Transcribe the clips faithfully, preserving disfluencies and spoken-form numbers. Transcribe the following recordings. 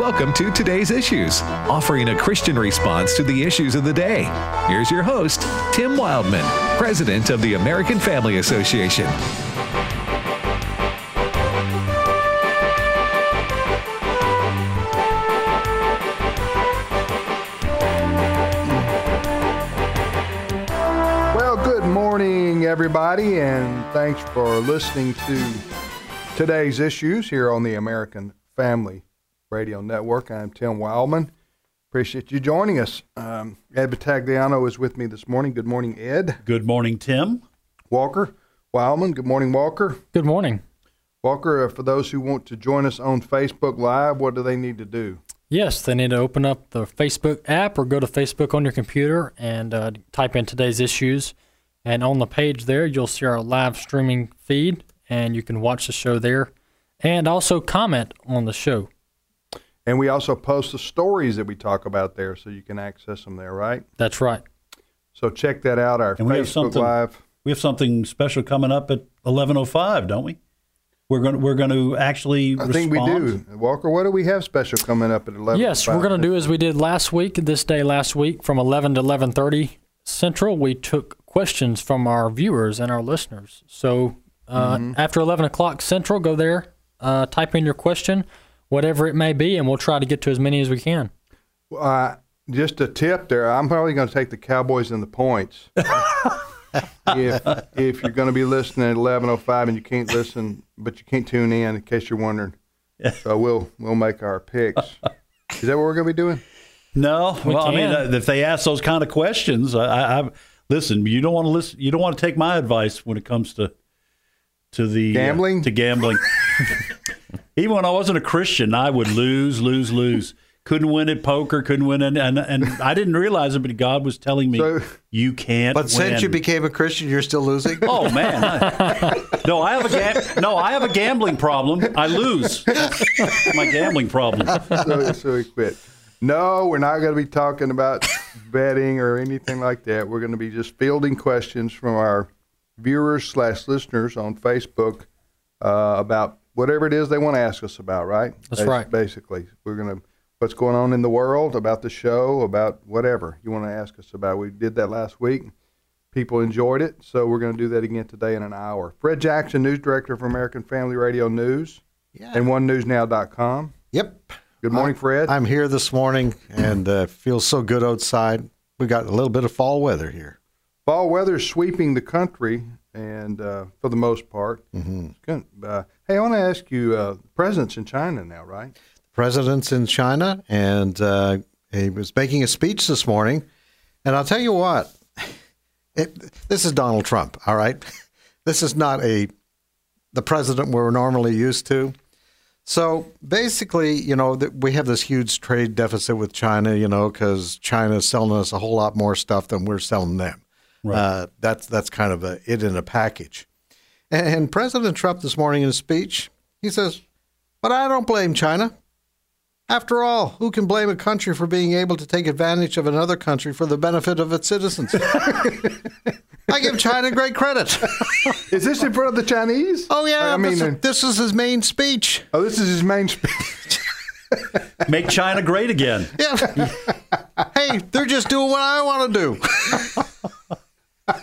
Welcome to Today's Issues, offering a Christian response to the issues of the day. Here's your host, Tim Wildman, President of the American Family Association. Well, good morning, everybody, and thanks for listening to Today's Issues here on the American Family Radio Network. I'm Tim Wildman. Appreciate you joining us. Um, Ed Battagliano is with me this morning. Good morning, Ed. Good morning, Tim. Walker Wildman. Good morning, Walker. Good morning. Walker, uh, for those who want to join us on Facebook Live, what do they need to do? Yes, they need to open up the Facebook app or go to Facebook on your computer and uh, type in Today's Issues. And on the page there, you'll see our live streaming feed, and you can watch the show there and also comment on the show. And we also post the stories that we talk about there, so you can access them there, right? That's right. So check that out, our And we have Facebook something, Live. We have something special coming up at eleven oh five, don't we? We're going to, we're going to actually I respond. think we do. Walker, what do we have special coming up at eleven? Yes, we're going to do as we did last week, this day last week, from eleven to eleven thirty Central. We took questions from our viewers and our listeners. So uh, mm-hmm. after eleven o'clock Central, go there, uh, type in your question, whatever it may be, and we'll try to get to as many as we can. Uh, just a tip there. I'm probably going to take the Cowboys and the points. if if you're going to be listening at eleven oh five and you can't listen, but you can't tune in in case you're wondering. So we'll we'll make our picks. Is that what we're going to be doing? No. We well, can. I mean, uh, if they ask those kind of questions, I, I, I listen. You don't want to listen. You don't want to take my advice when it comes to to the gambling. Uh, to gambling. Even when I wasn't a Christian, I would lose, lose, lose. Couldn't win at poker, couldn't win, and and, and I didn't realize it, but God was telling me, So- you can't But win. since you became a Christian, you're still losing? Oh man! I- no, I have a ga- no, I have a gambling problem. I lose. My gambling problem. so, so we quit. No, we're not going to be talking about betting or anything like that. We're going to be just fielding questions from our viewers slash listeners on Facebook uh, about whatever it is they want to ask us about, right? That's Bas- right. Basically, we're going to, what's going on in the world, about the show, about whatever you want to ask us about. We did that last week. People enjoyed it, so we're going to do that again today in an hour. Fred Jackson, news director for American Family Radio News Yeah. and one news now dot com. Yep. Good morning, I'm, Fred. I'm here this morning, and uh, feels so good outside. We got a little bit of fall weather here. Fall weather is sweeping the country, and uh, for the most part. Mm-hmm. It's good. Uh, hey, I want to ask you, uh, president's in China now, right? The president's in China, and uh, he was making a speech this morning. And I'll tell you what, it, this is Donald Trump, all right? This is not a the president we're normally used to. So basically, you know, th- we have this huge trade deficit with China, you know, because China is selling us a whole lot more stuff than we're selling them. Right. Uh, that's that's kind of a, it in a package. And, and President Trump this morning in his speech, he says, but I don't blame China. After all, who can blame a country for being able to take advantage of another country for the benefit of its citizens? I give China great credit. Is this in front of the Chinese? Oh, yeah. I mean, this, uh, is, this is his main speech. oh, this is his main speech. Make China great again. Yeah. Hey, they're just doing what I want to do.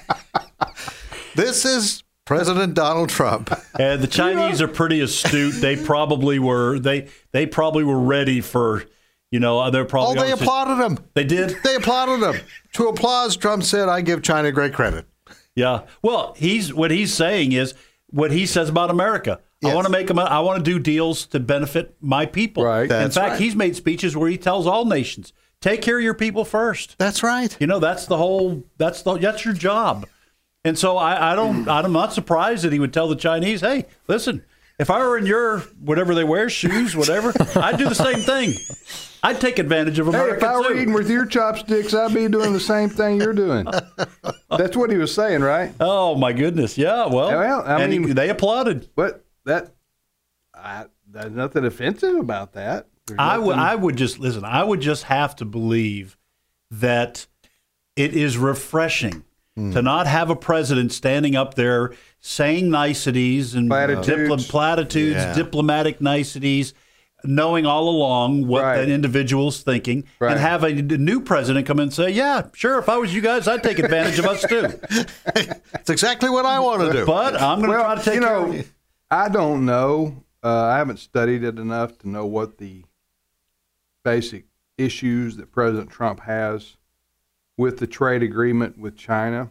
This is President Donald Trump. And the Chinese are pretty astute. They probably were. They they probably were ready for. You know, they're Oh, probably. they applauded him. They did. They applauded him. To applause, Trump said, I give China great credit. Yeah. Well, he's what he's saying is what he says about America. Yes. I want to make them. I want to do deals to benefit my people. Right. In That's fact, right. he's made speeches where he tells all nations, take care of your people first. That's right. You know, that's the whole. That's the. That's your job. And so I, I don't. I'm not surprised that he would tell the Chinese, "Hey, listen, if I were in your whatever they wear, shoes, whatever, I'd do the same thing. I'd take advantage of Hey, America if I were too." eating with your chopsticks, I'd be doing the same thing you're doing. That's what he was saying, right? Oh my goodness! Yeah. Well, Well, I and he- mean- they applauded. But that, I, there's nothing offensive about that. There's I would. nothing- I would just listen. I would just have to believe that it is refreshing Hmm. to not have a president standing up there saying niceties and Platitudes. diplo- platitudes, Yeah. diplomatic niceties, knowing all along what Right. that individual's thinking, Right. and have a, a new president come in and say, yeah, sure, if I was you guys, I'd take advantage of us too. It's exactly what I want to do. But I'm going to Well, try to take you care know, of you. I don't know. Uh, I haven't studied it enough to know what the basic issues that President Trump has with the trade agreement with China.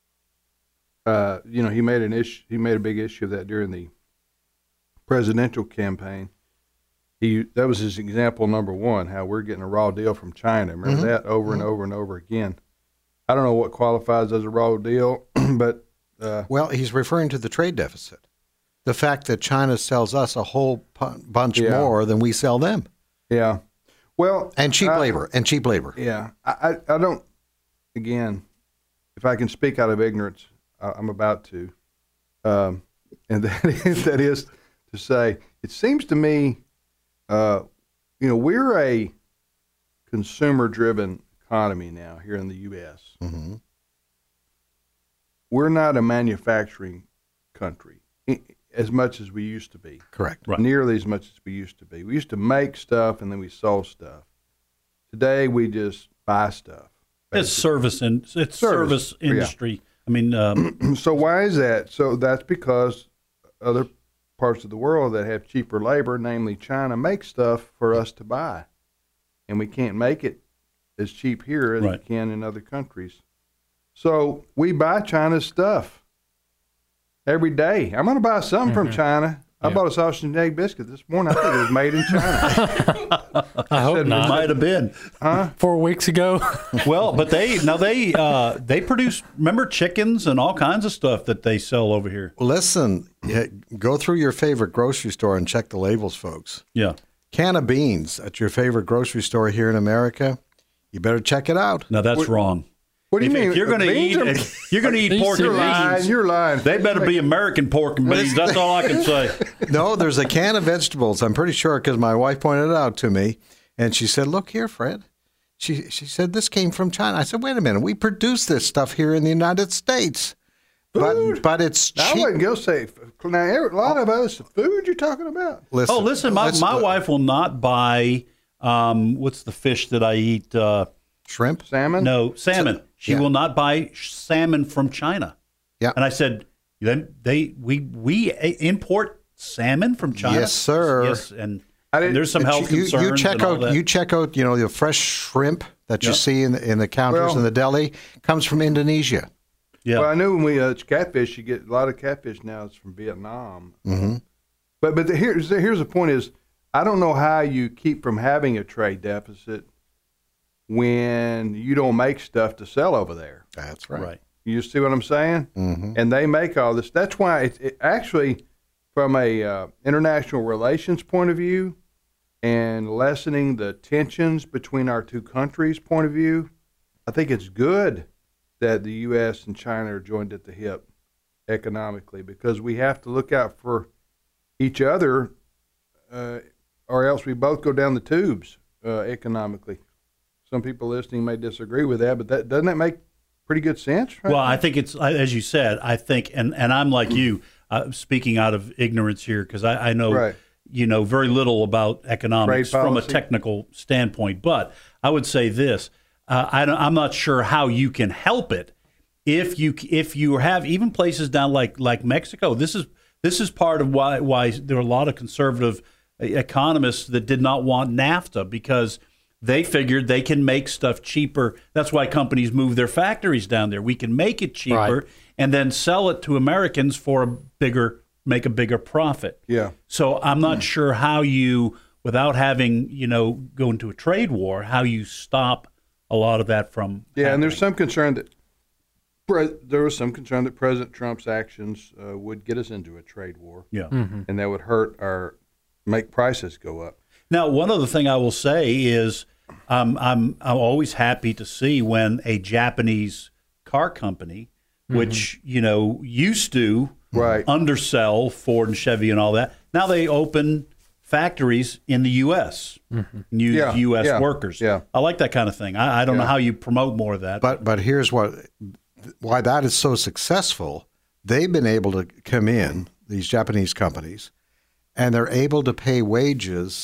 Uh, you know, he made an issue. He made a big issue of that during the presidential campaign. He that was his example number one. How we're getting a raw deal from China. Remember Mhm. that over and over and over again. I don't know what qualifies as a raw deal, but uh, Well, he's referring to the trade deficit. The fact that China sells us a whole pu- bunch Yeah. more than we sell them. yeah. Well, And cheap I- labor. And cheap labor. Yeah, I, I, I don't. Again, if I can speak out of ignorance, I, I'm about to, um, and that is, that is to say, it seems to me, uh, you know, we're a consumer-driven economy now here in the U S Mm-hmm. We're not a manufacturing country i- as much as we used to be. Correct. Right. Nearly as much as we used to be. We used to make stuff and then we sold stuff. Today we just buy stuff. It's service and it's Service, service, yeah. industry. I mean, um, So why is that? So that's because other parts of the world that have cheaper labor, namely China, make stuff for us to buy, and we can't make it as cheap here as Right. we can in other countries. So we buy China's stuff every day. I'm going to buy something from China. I Yeah. bought a sausage and egg biscuit this morning. I think it was made in China. I hope Said we it not. might have been. Huh? Four weeks ago. Well, but they now they uh, they produce remember chickens and all kinds of stuff that they sell over here. Listen, yeah, go through your favorite grocery store and check the labels, folks. Yeah. Can of beans at your favorite grocery store here in America, you better check it out. Now that's wrong. What do you if, mean? if you're going to Beans eat, are- if you're going to eat You're pork and lying. beans. You're lying. They better be American pork and beans. That's all I can say. No, there's a can of vegetables. I'm pretty sure because my wife pointed it out to me, and she said, "Look here, Fred." She she said this came from China. I said, "Wait a minute, we produce this stuff here in the United States, but but it's I cheap." wouldn't go say. Now, a lot of us food you're talking about. Listen, Oh, listen, my, let's- my wife will not buy. Um, what's the fish that I eat? Uh, shrimp. Salmon. no, salmon. She Yeah. will not buy sh- salmon from China. Yeah. And I said, then they we we import salmon from China. Yes, sir. Yes, and, I didn't- and there's some health you, concerns. you check and all out that. you check out you know the fresh shrimp that you Yeah. see in the, in the counters Well- in the deli comes from Indonesia. yeah. Well, I knew when we uh, catfish, you get a lot of catfish now. It's from Vietnam. Mm-hmm. But but the, here's the, here's the point: is I don't know how you keep from having a trade deficit when you don't make stuff to sell over there. That's right. right. You see what I'm saying? Mm-hmm. And they make all this. That's why it's it actually, from a uh, international relations point of view, and lessening the tensions between our two countries' point of view, I think it's good that the U S and China are joined at the hip economically, because we have to look out for each other, uh, or else we both go down the tubes uh, economically. Some people listening may disagree with that, but that doesn't that make pretty good sense? Right? Well, I think it's I- as you said. I think, and and I'm like you, uh, speaking out of ignorance here because I, I know Right. you know very little about economics Trade from a policy. technical standpoint. But I would say this: uh, I don't, I'm not sure how you can help it if you if you have even places down like like Mexico. This is this is part of why why there are a lot of conservative economists that did not want NAFTA, because they figured they can make stuff cheaper. That's why companies move their factories down there. We can make it cheaper Right. and then sell it to Americans for a bigger, make a bigger profit. Yeah. So I'm not sure how you, without having, you know, go into a trade war, how you stop a lot of that from Yeah, and there's happening. some concern that pre- there was some concern that President Trump's actions uh, would get us into a trade war, Yeah. and that would hurt our make prices go up. Now, one other thing I will say is um, I'm I'm always happy to see when a Japanese car company, which you know used to Right. undersell Ford and Chevy and all that, now they open factories in the U S and use Yeah, U S yeah, workers. yeah. I like that kind of thing. I, I don't know Yeah. how you promote more of that. But but here's what why that is so successful. They've been able to come in, these Japanese companies, and they're able to pay wages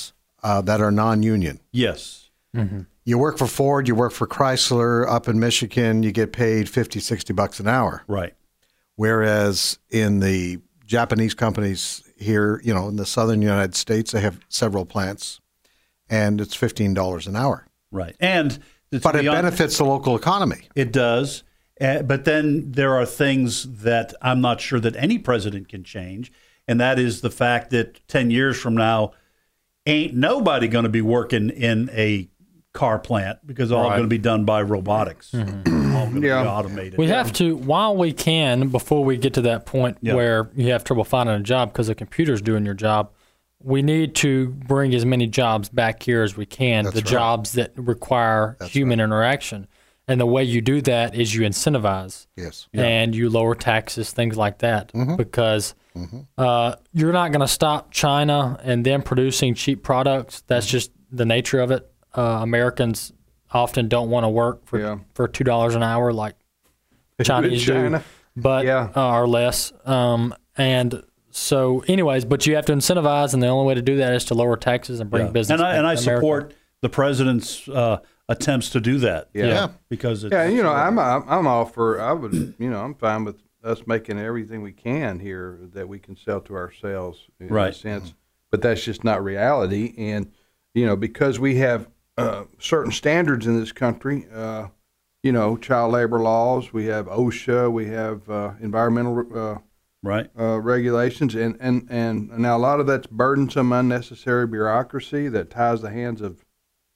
uh, that are non-union. Yes. Mm-hmm. You work for Ford, you work for Chrysler up in Michigan, you get paid fifty, sixty bucks an hour. Right. Whereas in the Japanese companies here, you know, in the southern United States, they have several plants, and it's fifteen dollars an hour. Right. And to But it be honest, benefits the local economy. it does. Uh, but then there are things that I'm not sure that any president can change, and that is the fact that ten years from now, ain't nobody going to be working in a car plant because all Right. going to be done by robotics. Mm-hmm. All going to Yeah. be automated. We have to, while we can, before we get to that point Yeah. where you have trouble finding a job because the computer's doing your job, we need to bring as many jobs back here as we can, That's the right. jobs that require That's human interaction. And the way you do that is you incentivize Yes. and you lower taxes, things like that, Mm-hmm. because uh, you're not going to stop China and them producing cheap products. That's just the nature of it. Uh, Americans often don't want to work for Yeah. for two dollars an hour like Chinese China. do, but Yeah. uh, or less. Um, and so, anyways, but you have to incentivize, and the only way to do that is to lower taxes and bring Yeah. business. And I, back and I to America. support the president's uh, attempts to do that. Yeah. Yeah. Because it's, Yeah, you know, I'm I'm I'm all for. I would, you know, I'm fine with us making everything we can here that we can sell to ourselves, in Right. a sense. But that's just not reality, and you know, because we have uh, certain standards in this country, uh, you know, child labor laws, we have OSHA, we have uh, environmental uh, right. uh, regulations, and, and and now a lot of that's burdensome, unnecessary bureaucracy that ties the hands of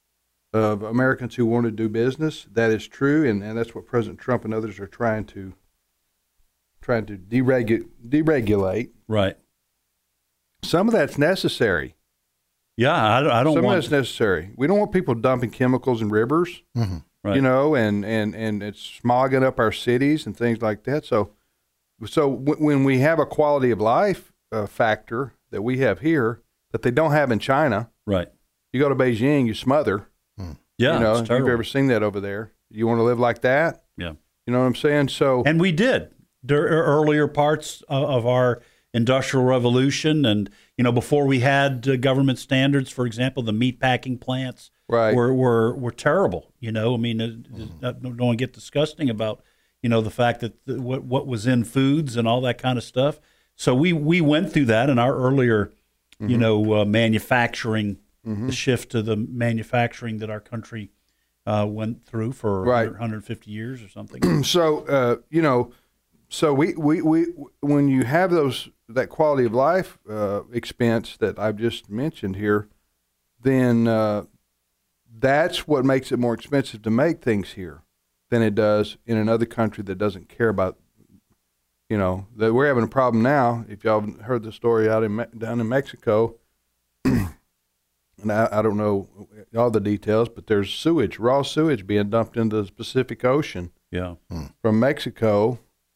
of Americans who want to do business. That is true, and, and that's what President Trump and others are trying to trying to deregu- deregulate. Right. Some of that's necessary. Yeah, I, don't- I don't Some want. of that's necessary. We don't want people dumping chemicals in rivers, Right. you know, and, and, and it's smogging up our cities and things like that. So, so w- when we have a quality of life uh, factor that we have here that they don't have in China, Right. you go to Beijing, you smother. Yeah. you know, it's if you've terrible. ever seen that over there. You want to live like that? Yeah. You know what I'm saying? So, And we did dur- earlier parts of, of our industrial revolution, and you know, before we had uh, government standards, for example, the meat packing plants Right. were, were were terrible. You know, I mean, it, it, I don't want to get disgusting about you know the fact that the, what what was in foods and all that kind of stuff. So we we went through that in our earlier, you know, uh, manufacturing, the shift to the manufacturing that our country uh, went through for Right. one hundred fifty years or something. so uh, you know, so we, we, we when you have those that quality of life uh, expense that I've just mentioned here, then uh, that's what makes it more expensive to make things here than it does in another country that doesn't care about. You know, that we're having a problem now. If y'all have heard the story out in Me- down in Mexico, and I, I don't know all the details, but there's sewage, raw sewage being dumped into the Pacific Ocean Yeah. from Mexico,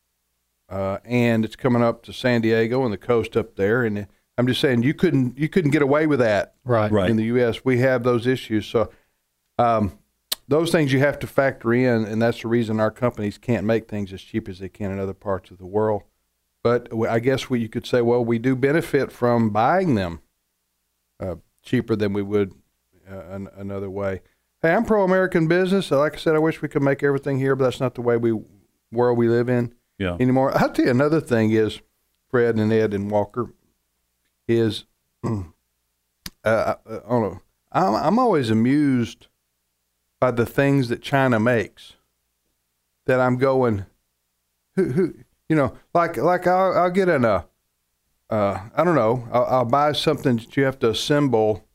uh, and it's coming up to San Diego and the coast up there. And I'm just saying, you couldn't you couldn't get away with that Right. Right. in the U S. We have those issues, so um, those things you have to factor in, and that's the reason our companies can't make things as cheap as they can in other parts of the world. But I guess what you could say, well, we do benefit from buying them uh, cheaper than we would uh, an, another way. Hey, I'm pro-American business. Like I said, I wish we could make everything here, but that's not the way we world we live in Yeah. anymore. I'll tell you another thing is, Fred and Ed and Walker, is uh, I, I don't know. I'm I'm always amused by the things that China makes. That I'm going, who who you know, like like I'll I'll get in a, uh, I don't know, I'll, I'll buy something that you have to assemble,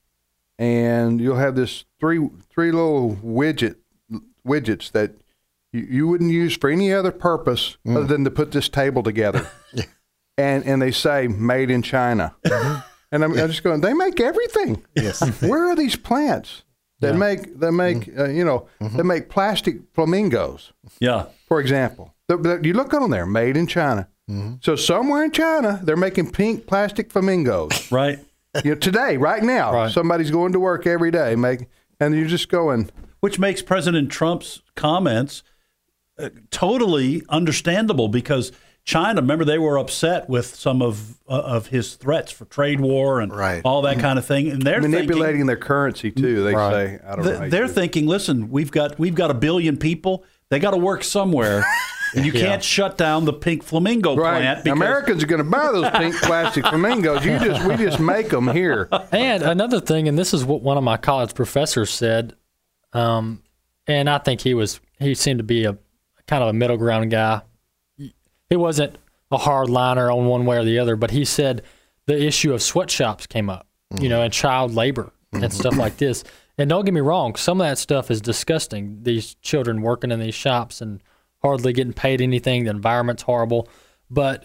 and you'll have this three three little widget widgets that you, you wouldn't use for any other purpose other than to put this table together. And and they say made in China. And I'm, I'm just going, they make everything. Yes. Where are these plants that make that make uh, you know that make plastic flamingos, Yeah. for example? The- the- You look on there, made in China. So somewhere in China, they're making pink plastic flamingos. Right. You know, today, right now, Right. somebody's going to work every day, make, and you're just going, Which makes President Trump's comments uh, totally understandable because China, remember, they were upset with some of uh, of his threats for trade war and Right. all that kind of thing. And they're Manipulating thinking, their currency too. They Right. say I don't th- know. how you they're do it. thinking, listen, we've got we've got a billion people. They got to work somewhere, and you can't shut down the pink flamingo Right. plant. Because, Americans are going to buy those pink plastic flamingos. You just we just make them here. And another thing, and this is what one of my college professors said, um, and I think he was he seemed to be a kind of a middle ground guy. He wasn't a hard liner on one way or the other, but he said the issue of sweatshops came up, mm-hmm. you know, and child labor mm-hmm. and stuff like this. And don't get me wrong, some of that stuff is disgusting. These children working in these shops and hardly getting paid anything. The environment's horrible, but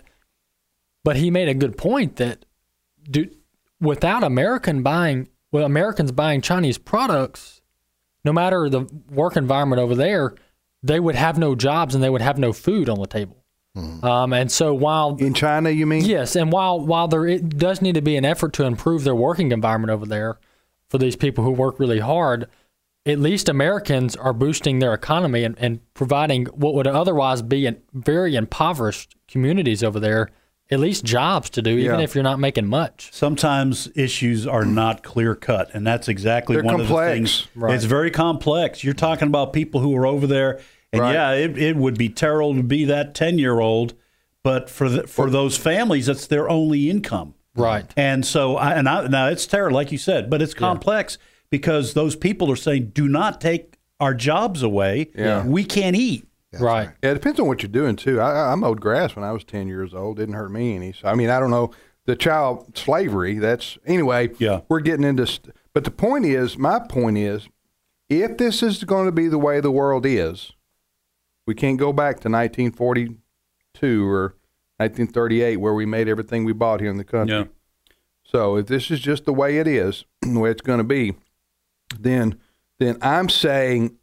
but he made a good point that do, without American buying, well, Americans buying Chinese products, no matter the work environment over there, they would have no jobs and they would have no food on the table. Mm-hmm. Um, and so while In China, you mean? yes, and while while there it does need to be an effort to improve their working environment over there for these people who work really hard, at least Americans are boosting their economy and, and providing what would otherwise be in very impoverished communities over there, at least jobs to do, even Yeah. if you're not making much. sometimes issues are not clear cut, and that's exactly They're one complex. of the things. Right. It's very complex. You're talking about people who are over there, and Right. yeah, it, it would be terrible to be that ten year old, but for the, for those families, that's their only income. Right. And so, I, and I, now it's terrible, like you said, but it's complex because those people are saying, "Do not take our jobs away. Yeah. We can't eat." Right. Yeah, it depends on what you're doing too. I, I I mowed grass when I was ten years old. Didn't hurt me any. So I mean, I don't know the child slavery. That's anyway. Yeah. We're getting into. St- but the point is, my point is, if this is going to be the way the world is, we can't go back to nineteen forty-two or nineteen thirty-eight where we made everything we bought here in the country. Yeah. So if this is just the way it is, the way it's going to be, then then I'm saying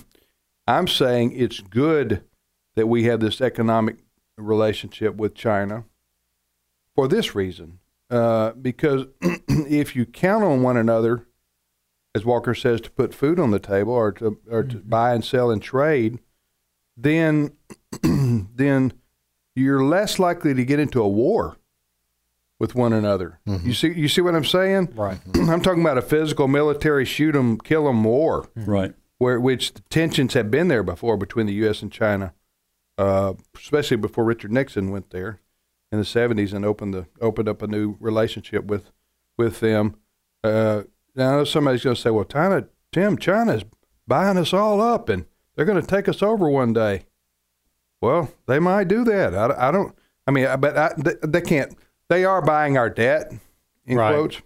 I'm saying it's good that we have this economic relationship with China for this reason, uh, because if you count on one another, as Walker says, to put food on the table or to or to buy and sell and trade, then then you're less likely to get into a war with one another. Mm-hmm. You see, you see what I'm saying? Right. I'm talking about a physical, military, shoot 'em, kill 'em war, Right. where which the tensions have been there before between the U S and China, uh, especially before Richard Nixon went there in the seventies and opened the opened up a new relationship with with them. Uh, now I know somebody's going to say, "Well, China, Tim, China's buying us all up, and they're going to take us over one day." Well, they might do that. I, I don't. I mean, but I, they, they can't. They are buying our debt, in Right. quotes.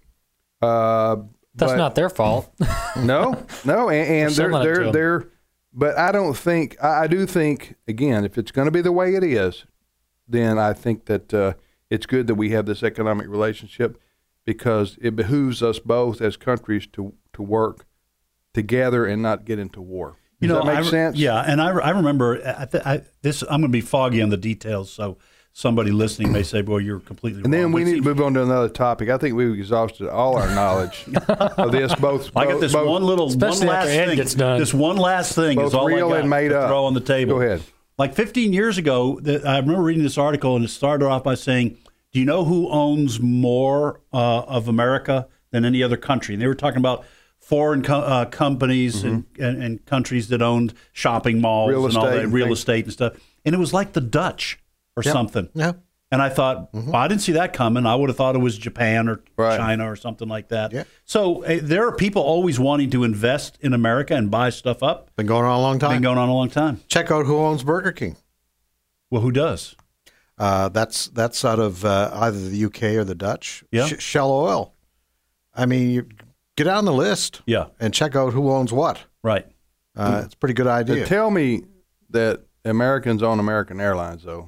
Uh, That's but- not their fault. no, no, and, and they're selling it to they're 'em. they're. But I don't think. I, I do think again, if it's going to be the way it is, then I think that uh, it's good that we have this economic relationship because it behooves us both as countries to to work together and not get into war. Does You know, that make I, re- sense? Yeah, and I, I remember I th- I, this. I'm going to be foggy on the details, so somebody listening may say, "Well, you're completely And wrong." then we But it need to seems- move on to another topic. I think we've exhausted all our knowledge of this. Both I got both- this both- one little, one Especially last after Ed thing. gets done. This one last thing both is all real I got and made to up. throw on the table. Go ahead. Like fifteen years ago, the, I remember reading this article, and it started off by saying, "Do you know who owns more uh, of America than any other country?" And they were talking about foreign co- uh, companies and, and, and countries that owned shopping malls Real and all estate that, and real things. estate and stuff. And it was like the Dutch or something. Yeah. And I thought, well, I didn't see that coming. I would have thought it was Japan or Right. China or something like that. Yeah. So uh, there are people always wanting to invest in America and buy stuff up. Been going on a long time. Been going on a long time. Check out who owns Burger King. Well, who does? Uh, that's that's out of uh, either the U K or the Dutch. Yeah. Sh- Shell Oil. I mean, you get down the list Yeah, and check out who owns what. right. Uh, it's a pretty good idea. To tell me that Americans own American Airlines, though.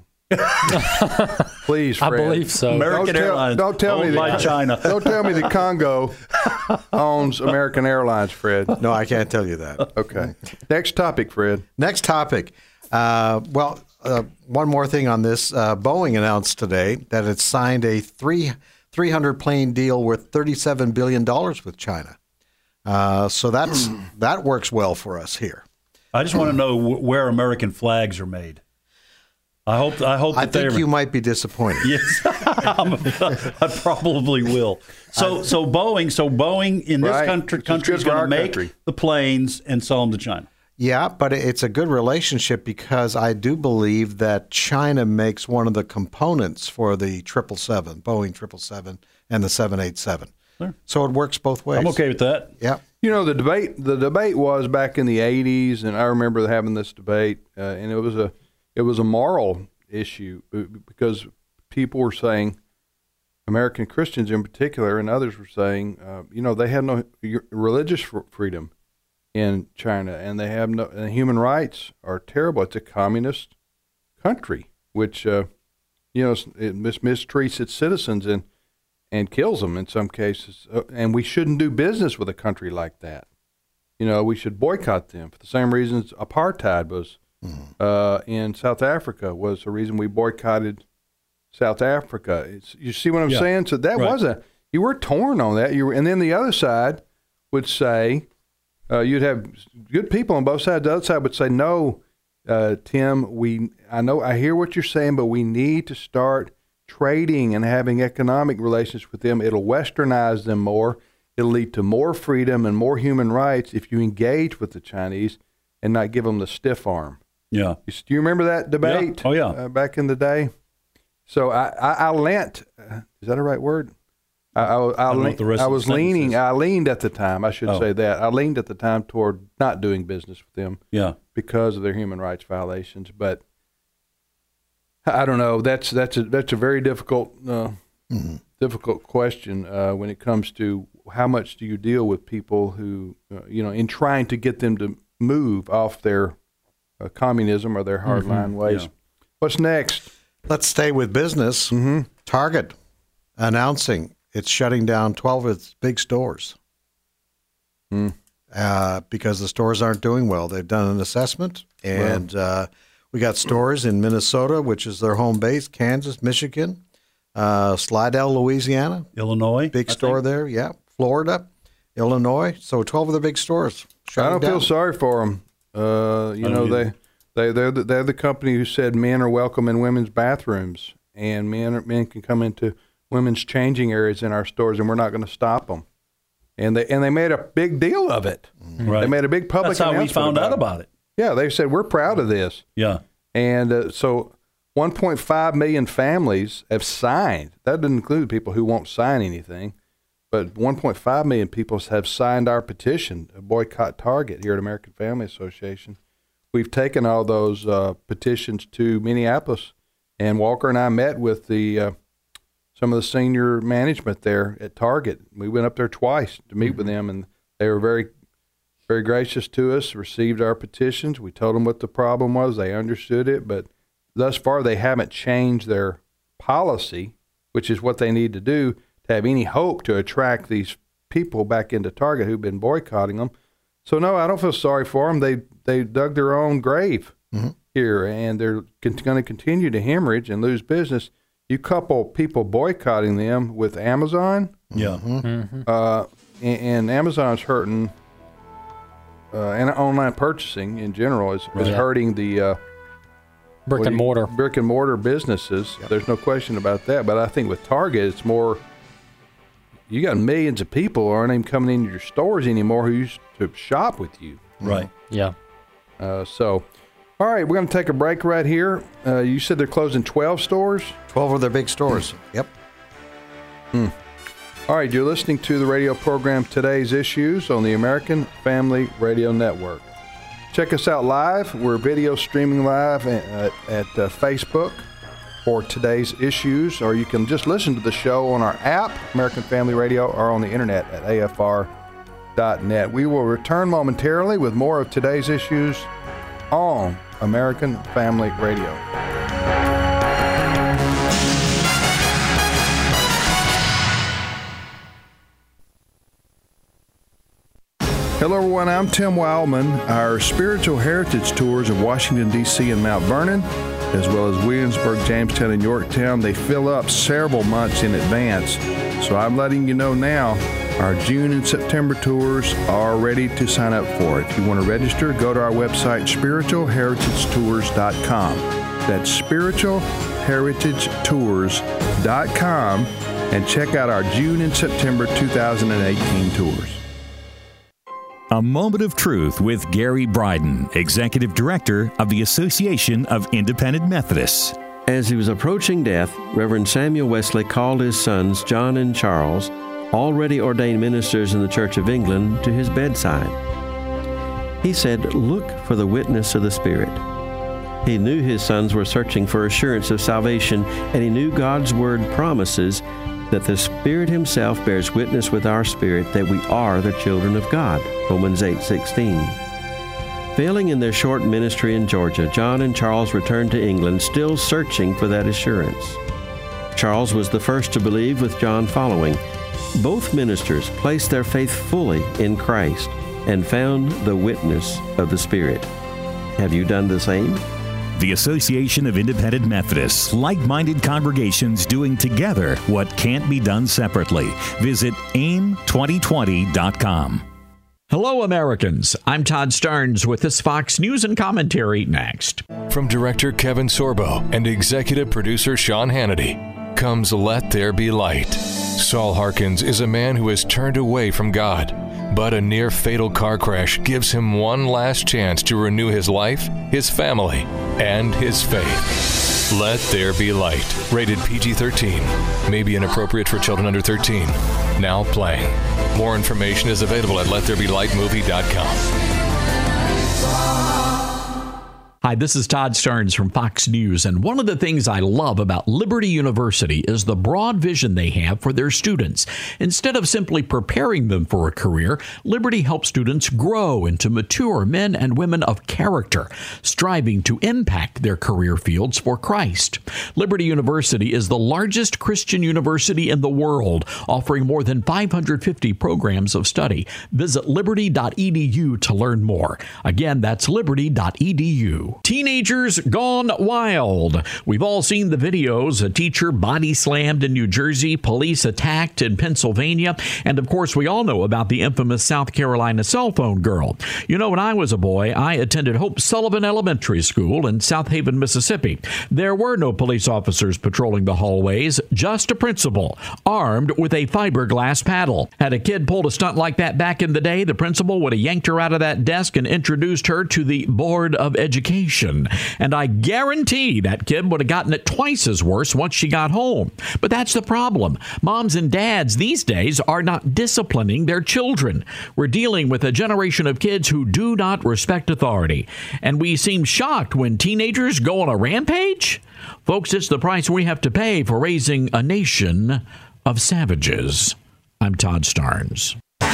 Please, I Fred. believe so. American Don't tell- Airlines. don't tell me owned by that- China. Don't tell me the Congo owns American Airlines, Fred. No, I can't tell you that. Okay. Next topic, Fred. Next topic. Uh, well, uh, one more thing on this. Uh, Boeing announced today that it signed a three three hundred plane deal worth thirty seven billion dollars with China. Uh, so that's that works well for us here. I just want to know wh- where American flags are made. I hope. I hope. I that think they, you might be disappointed. Yes, I'm, I probably will. So, so Boeing, so Boeing in this Right. country, Which is country good is for going to our make country. the planes and sell them to China. Yeah, but it's a good relationship because I do believe that China makes one of the components for the triple seven, Boeing triple seven, and the seven eighty-seven. Sure. So it works both ways. I'm okay with that. Yeah. You know, the debate the debate was back in the eighties, and I remember having this debate, uh, and it was a it was a moral issue uh, because people were saying, American Christians in particular, and others were saying, uh, you know, they had no religious fr- freedom in China, and they have no and human rights are terrible. It's a communist country, which uh, you know it mis- mistreats its citizens and. and kills them in some cases. Uh, and we shouldn't do business with a country like that. You know, we should boycott them for the same reasons apartheid was mm-hmm. uh, in South Africa was the reason we boycotted South Africa. It's, you see what I'm Yeah. saying? So that Right. was a, you were torn on that. You were, and then the other side would say, uh, you'd have good people on both sides. The other side would say, no, uh, Tim, we, I know, I hear what you're saying, but we need to start trading and having economic relations with them. It'll westernize them more. It'll lead to more freedom and more human rights if you engage with the Chinese and not give them the stiff arm. Yeah. You, do you remember that debate? Yeah. Oh, yeah. Uh, back in the day. So I, I, I lent. Uh, is that a right word? I, I, I, don't know le- what the rest I of the was sentence leaning. is. I leaned at the time. I should Oh. say that I leaned at the time toward not doing business with them Yeah. because of their human rights violations. But I don't know. That's that's a that's a very difficult uh, mm-hmm. difficult question uh, when it comes to how much do you deal with people who uh, you know in trying to get them to move off their uh, communism or their hardline Mm-hmm. ways. Yeah. What's next? Let's stay with business. Mm-hmm. Target announcing it's shutting down twelve of its big stores Mm. uh, because the stores aren't doing well. They've done an assessment, and uh, we got stores in Minnesota, which is their home base, Kansas, Michigan, uh, Slidell, Louisiana, Illinois. big I store think. there, yeah, Florida, Illinois. So twelve of the big stores. I shutting don't down. feel sorry for them. Uh, you I know don't they either. they they're the, they're the company who said men are welcome in women's bathrooms and men are, men can come into women's changing areas in our stores, and we're not going to stop them. And they and they made a big deal of it. Right. They made a big public That's how we announcement found out it. about it. Yeah, they said we're proud of this. Yeah. And uh, so one point five million families have signed. That doesn't include people who won't sign anything, but one point five million people have signed our petition to boycott Target here at American Family Association. We've taken all those uh, petitions to Minneapolis, and Walker and I met with the uh, some of the senior management there at Target. We went up there twice to meet mm-hmm. with them, and they were very, very gracious to us, received our petitions. We told them what the problem was. They understood it, but thus far they haven't changed their policy, which is what they need to do to have any hope to attract these people back into Target who've been boycotting them. So, no, I don't feel sorry for them. They, they dug their own grave mm-hmm. here, and they're con- going to continue to hemorrhage and lose business. You couple people boycotting them with Amazon, Yeah. Mm-hmm. uh, and, and Amazon's hurting, uh, and online purchasing in general is, is Right. hurting the uh, Brick what and do you- mortar. brick and mortar businesses. Yep. There's no question about that. But I think with Target, it's more. You got millions of people who aren't even coming into your stores anymore who used to shop with you. Right. Yeah. Uh, so, all right, we're going to take a break right here. Uh, you said they're closing twelve stores. twelve of their big stores. Yep. All right, you're listening to the radio program Today's Issues on the American Family Radio Network. Check us out live. We're video streaming live at, at uh, Facebook for Today's Issues, or you can just listen to the show on our app, American Family Radio, or on the internet at A F R dot net. We will return momentarily with more of Today's Issues on American Family Radio. Hello, everyone. I'm Tim Wildman. Our Spiritual Heritage Tours of Washington, D C and Mount Vernon, as well as Williamsburg, Jamestown, and Yorktown, they fill up several months in advance. So I'm letting you know now, our June and September tours are ready to sign up for. If you want to register, go to our website, spiritual heritage tours dot com. That's spiritual heritage tours dot com and check out our June and September two thousand eighteen tours. A Moment of Truth with Gary Bryden, Executive Director of the Association of Independent Methodists. As he was approaching death, Reverend Samuel Wesley called his sons, John and Charles, already ordained ministers in the Church of England, to his bedside. He said, "Look for the witness of the Spirit." He knew his sons were searching for assurance of salvation, and he knew God's Word promises that the Spirit Himself bears witness with our spirit that we are the children of God, Romans eight sixteen. Failing in their short ministry in Georgia, John and Charles returned to England, still searching for that assurance. Charles was the first to believe, with John following. Both ministers placed their faith fully in Christ and found the witness of the Spirit. Have you done the same? The Association of Independent Methodists, like-minded congregations doing together what can't be done separately. Visit aim twenty twenty dot com. Hello, Americans. I'm Todd Starnes with this Fox News and Commentary next. From director Kevin Sorbo and executive producer Sean Hannity comes Let There Be Light. Saul Harkins is a man who has turned away from God, but a near-fatal car crash gives him one last chance to renew his life, his family, and his faith. Let There Be Light. Rated P G thirteen. May be inappropriate for children under thirteen. Now playing. More information is available at let there be light movie dot com. Hi, this is Todd Starnes from Fox News, and one of the things I love about Liberty University is the broad vision they have for their students. Instead of simply preparing them for a career, Liberty helps students grow into mature men and women of character, striving to impact their career fields for Christ. Liberty University is the largest Christian university in the world, offering more than five hundred fifty programs of study. Visit liberty dot e d u to learn more. Again, that's liberty dot e d u. Teenagers gone wild. We've all seen the videos. A teacher body slammed in New Jersey, police attacked in Pennsylvania, and of course we all know about the infamous South Carolina cell phone girl. You know, when I was a boy, I attended Hope Sullivan Elementary School in South Haven, Mississippi. There were no police officers patrolling the hallways, just a principal, armed with a fiberglass paddle. Had a kid pulled a stunt like that back in the day, the principal would have yanked her out of that desk and introduced her to the Board of Education. And I guarantee that kid would have gotten it twice as worse once she got home. But that's the problem. Moms and dads these days are not disciplining their children. We're dealing with a generation of kids who do not respect authority. And we seem shocked when teenagers go on a rampage? Folks, it's the price we have to pay for raising a nation of savages. I'm Todd Starnes.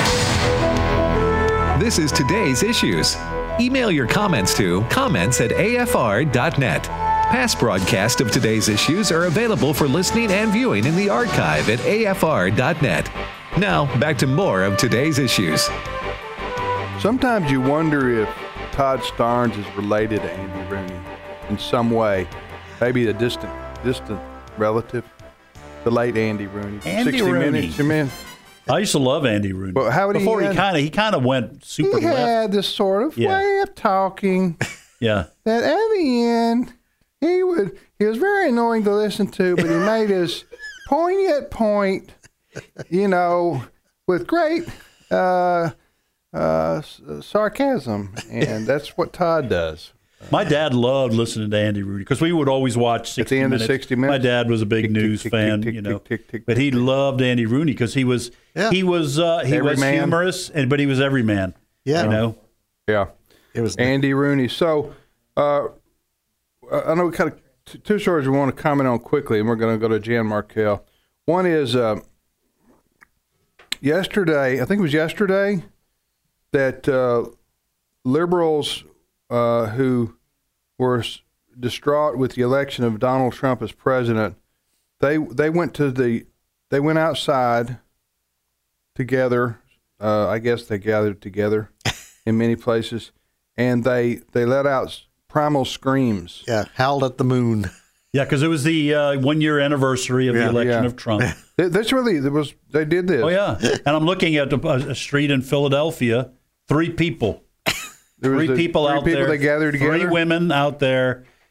This is Today's Issues. Email your comments to comments at a f r dot net. Past broadcasts of Today's Issues are available for listening and viewing in the archive at a f r dot net. Now, back to more of Today's Issues. Sometimes you wonder if Todd Starnes is related to Andy Rooney in some way. Maybe a distant distant relative. The late Andy Rooney. Andy sixty Rooney. Minutes, you mean? I used to love Andy Rooney. Well, how would he Before he had- kind of he kind of went super He left. had this sort of Yeah. way of talking Yeah. that at the end he would he was very annoying to listen to, but he made his poignant point, you know, with great uh, uh, s- sarcasm, and that's what Todd does. My dad loved listening to Andy Rooney because we would always watch sixty At the end of minutes. sixty minutes? My dad was a big Tick, tick, news tick, fan, tick, you tick, know. tick, tick, But he tick. loved Andy Rooney because he was Yeah. he was uh, he Every was man. humorous, and but he was every man. Yeah. You know. Yeah, It was Andy Rooney. So, uh, I know we kind of t- two stories we want to comment on quickly, and we're going to go to Jan Markell. One is uh, yesterday. I think it was yesterday that uh, liberals uh, who were s- distraught with the election of Donald Trump as president, they they went to the they went outside together. Uh, I guess they gathered together in many places, and they they let out primal screams. yeah, howled at the moon. Yeah, because it was the uh, one year anniversary of Yeah. the election Yeah. of Trump. Th- That's really there was they did this. Oh yeah, and I'm looking at a, a street in Philadelphia. Three people, There was three the people three out people there. that gathered together. Three women out there,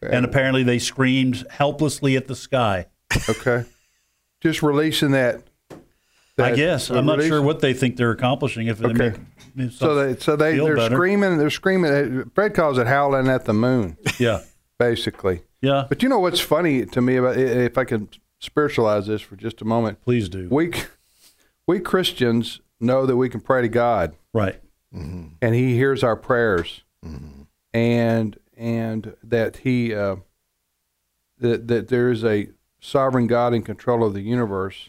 and apparently they screamed helplessly at the sky. Okay. Just releasing that. that I guess I'm not release. sure what they think they're accomplishing. If they Okay. make So they so they feel they're better. screaming. They're screaming. Fred calls it howling at the moon. Yeah. Basically. Yeah. But you know what's funny to me about if I can spiritualize this for just a moment. Please do. We we Christians know that we can pray to God. Right. Mm-hmm. And He hears our prayers. Mm-hmm. And and that He uh, that that there is a sovereign God in control of the universe.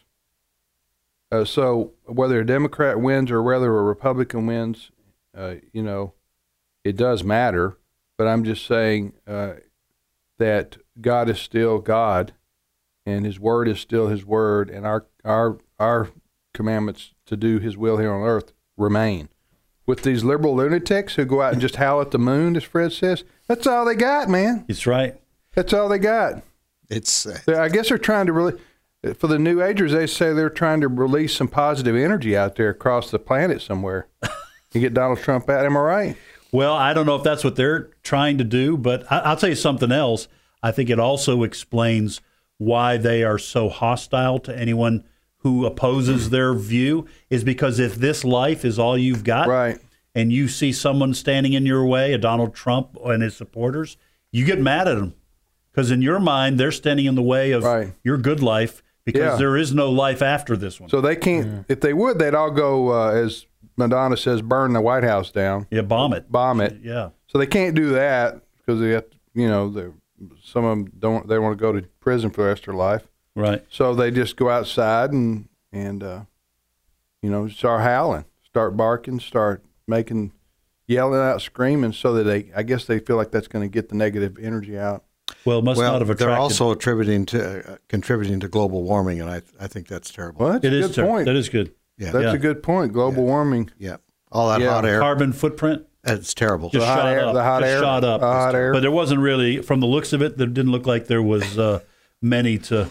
Uh, so whether a Democrat wins or whether a Republican wins, uh, you know, it does matter. But I'm just saying uh, that God is still God, and His word is still His word, and our our our commandments to do His will here on earth remain. With these liberal lunatics who go out and just howl at the moon, as Fred says, that's all they got, man. That's right. That's all they got. It's. Uh, I guess they're trying to really, for the New Agers, they say they're trying to release some positive energy out there across the planet somewhere. You get Donald Trump out. Am I right? Well, I don't know if that's what they're trying to do, but I, I'll tell you something else. I think it also explains why they are so hostile to anyone who opposes their view, is because if this life is all you've got, right, and you see someone standing in your way, a Donald Trump and his supporters, you get mad at them. Because in your mind, they're standing in the way of right. your good life, because Yeah. there is no life after this one. So they can't, yeah. if they would, they'd all go, uh, as Madonna says, burn the White House down. Yeah, bomb it. Bomb it. Yeah. So they can't do that because they have to, you know, some of them don't, they want to go to prison for the rest of their life. Right. So they just go outside and, and uh, you know, start howling, start barking, start making, yelling out, screaming, so that they, I guess they feel like that's going to get the negative energy out. Well, it must well, not have attracted. They're also attributing to uh, contributing to global warming, and I I think that's terrible. Well, that's it a is good ter- point. That is good. Yeah, that's yeah. a good point. Global yeah. warming. Yeah, all that yeah. hot air, carbon footprint. It's terrible. Just the hot shot air, up. the hot Just air, shot up. the hot air. But there wasn't really, from the looks of it, there didn't look like there was uh, many to.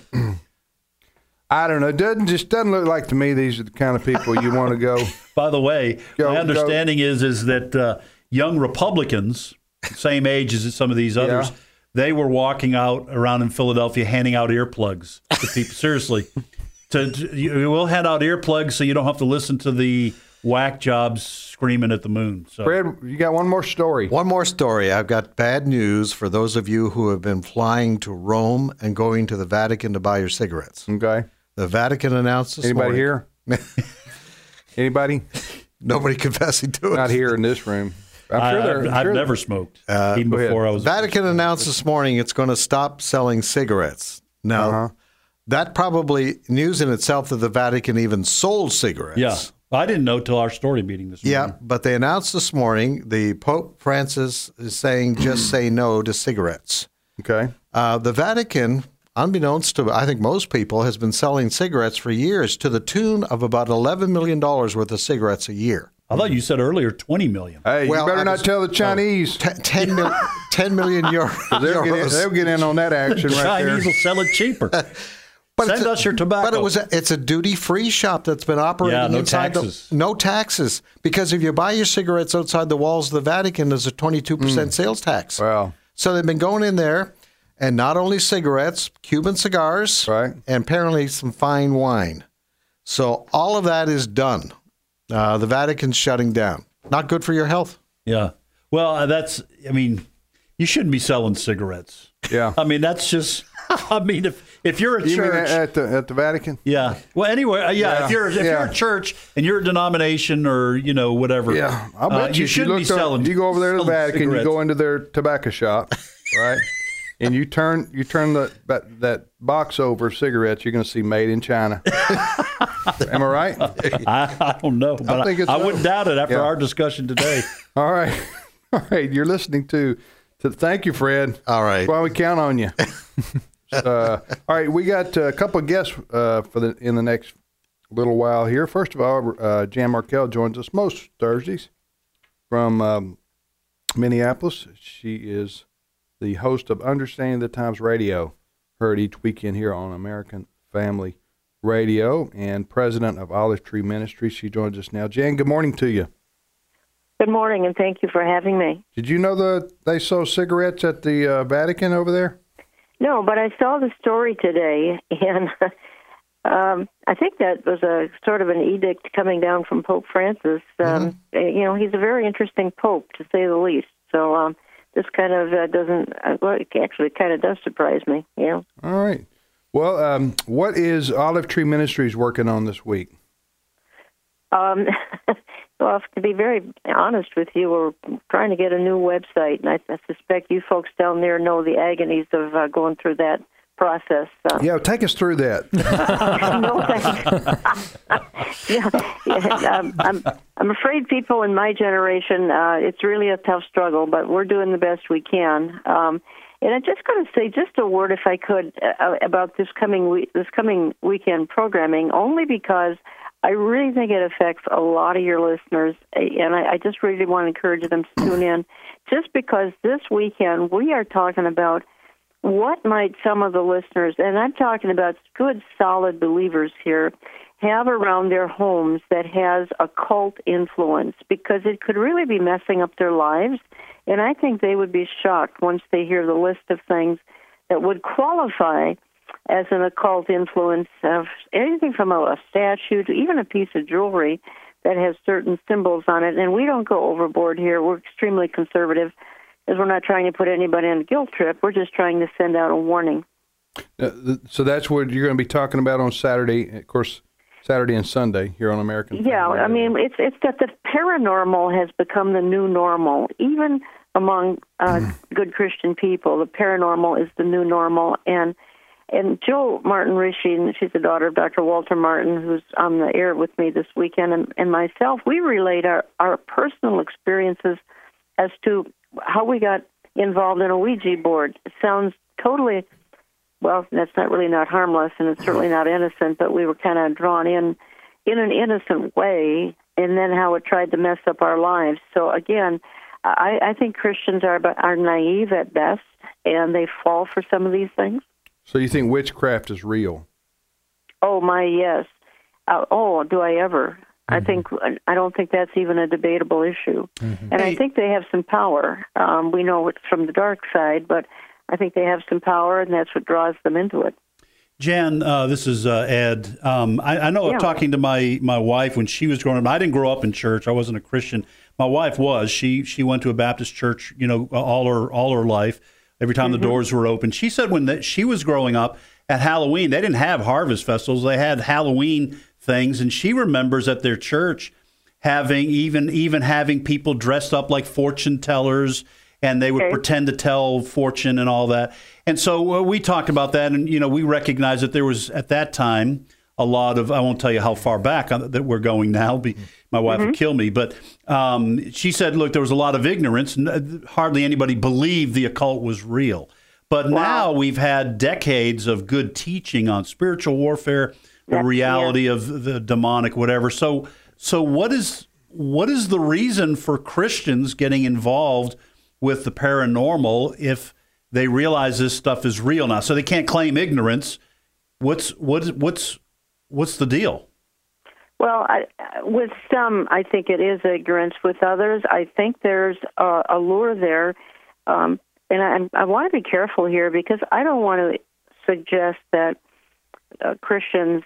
I don't know. It doesn't just doesn't look like to me these are the kind of people you want to go. By the way, go, my understanding go. is is that uh, young Republicans, same age as some of these others, Yeah. they were walking out around in Philadelphia handing out earplugs to people. Seriously, to, to you, we'll hand out earplugs so you don't have to listen to the whack jobs screaming at the moon. So, Fred, you got one more story. One more story. I've got bad news for those of you who have been flying to Rome and going to the Vatican to buy your cigarettes. Okay. The Vatican announced this Anybody morning. here? Anybody? Nobody confessing to it. Not here in this room. I'm I, sure I've, they're. I'm I've sure never smoked, Uh, even go ahead. before I was. Vatican announced this morning it's going to stop selling cigarettes. Now, Uh-huh. that probably news in itself that the Vatican even sold cigarettes. Yeah, I didn't know till our story meeting this morning. Yeah, but they announced this morning the Pope Francis is saying just say no to cigarettes. Okay. Uh, the Vatican, unbeknownst to I think most people, has been selling cigarettes for years to the tune of about eleven million dollars worth of cigarettes a year. I thought you said earlier twenty million. Hey, Well, you better I not was- tell the Chinese. T- ten, mil- ten million euro- They'll get, in, euros. they'll get in on that action right Chinese will there. sell it cheaper. But Send it's a- us your tobacco. But it was a, it's a duty-free shop that's been operating Yeah, no inside taxes. the no taxes, because if you buy your cigarettes outside the walls of the Vatican, there's a twenty-two percent sales tax. Wow. So they've been going in there, and not only cigarettes, Cuban cigars, Right. and apparently some fine wine. So all of that is done. Uh, the Vatican's shutting down. Not good for your health. Yeah. Well, uh, that's, I mean, you shouldn't be selling cigarettes. Yeah. I mean, that's just, I mean, if, if you're a You mean church. at, at the at the Vatican? yeah. Well, anyway, uh, yeah, Yeah, if you're if yeah. you're a church and you're a denomination or, you know, whatever. Yeah, I'll uh, bet you. you if shouldn't be look up- selling. You go over there to the selling Vatican. cigarettes. You go into their tobacco shop, right? And you turn you turn the that, that box over of cigarettes. You're going to see "Made in China." Am I right? I, I don't know, but I, think it's I so. wouldn't doubt it after Yeah. our discussion today. All right, all right. You're listening to. to thank you, Fred. All right. That's why we count on you. uh, all right, we got a couple of guests uh, for the in the next little while here. First of all, uh, Jan Markell joins us most Thursdays from um, Minneapolis. She is the host of Understanding the Times Radio, heard each weekend here on American Family Radio, and president of Olive Tree Ministries. She joins us now. Jan, good morning to you. Good morning, and thank you for having me. Did you know that they sell cigarettes at the uh, Vatican over there? No, but I saw the story today, and um, I think that was a sort of an edict coming down from Pope Francis. Um, mm-hmm. You know, he's a very interesting pope, to say the least. So um, this kind of uh, doesn't, uh, well, it actually kind of does surprise me, you know. All right. Well, um, what is Olive Tree Ministries working on this week? Um, well, to be very honest with you, we're trying to get a new website, and I, I suspect you folks down there know the agonies of uh, going through that process. Uh, yeah, take us through that. no, thanks. yeah, yeah um, I'm, I'm afraid people in my generation, uh, it's really a tough struggle, but we're doing the best we can. Um, and I'm just going to say just a word, if I could, uh, about this coming week, this coming weekend programming, only because I really think it affects a lot of your listeners, and I, I just really want to encourage them to tune in, just because this weekend we are talking about what might some of the listeners, and I'm talking about good, solid believers here, have around their homes that has occult influence, because it could really be messing up their lives, and I think they would be shocked once they hear the list of things that would qualify as an occult influence of anything from a, a statue to even a piece of jewelry that has certain symbols on it. And we don't go overboard here. We're extremely conservative, as we're not trying to put anybody on a guilt trip. We're just trying to send out a warning. Uh, so that's what you're going to be talking about on Saturday, of course, Saturday and Sunday here on American Yeah, Family. I mean, it's it's that the paranormal has become the new normal. Even among uh, good Christian people, the paranormal is the new normal. And And Jill Martin Rishi, she's the daughter of Doctor Walter Martin, who's on the air with me this weekend, and, and myself, we relayed our, our personal experiences as to how we got involved in a Ouija board. It sounds totally, well, that's not really not harmless, and it's certainly not innocent, but we were kind of drawn in in an innocent way, and then how it tried to mess up our lives. So again, I, I think Christians are are naive at best, and they fall for some of these things. So you think witchcraft is real? Oh, my, yes. Uh, oh, do I ever? Mm-hmm. I think I don't think that's even a debatable issue. Mm-hmm. And hey. I think they have some power. Um, we know it's from the dark side, but I think they have some power, and that's what draws them into it. Jan, uh, this is uh, Ed. Um, I, I know yeah. I'm talking to my, my wife when she was growing up. I didn't grow up in church. I wasn't a Christian. My wife was. She she went to a Baptist church, you know, all her all her life. Every time mm-hmm. the doors were open. She said when the, she was growing up at Halloween, they didn't have harvest festivals. They had Halloween things, and she remembers at their church having even even having people dressed up like fortune tellers, and they would okay. pretend to tell fortune and all that. And so uh, we talked about that, and you know we recognized that there was at that time a lot of, I won't tell you how far back that we're going now. Be, my wife mm-hmm. would kill me. But um, she said, look, there was a lot of ignorance. And hardly anybody believed the occult was real. But wow. now we've had decades of good teaching on spiritual warfare, the That's, reality yeah. of the demonic, whatever. So so what is what is the reason for Christians getting involved with the paranormal if they realize this stuff is real now? So they can't claim ignorance. What's what's what's What's the deal? Well, I, with some, I think it is ignorance. With others, I think there's a, a lure there. Um, and I, I want to be careful here because I don't want to suggest that uh, Christians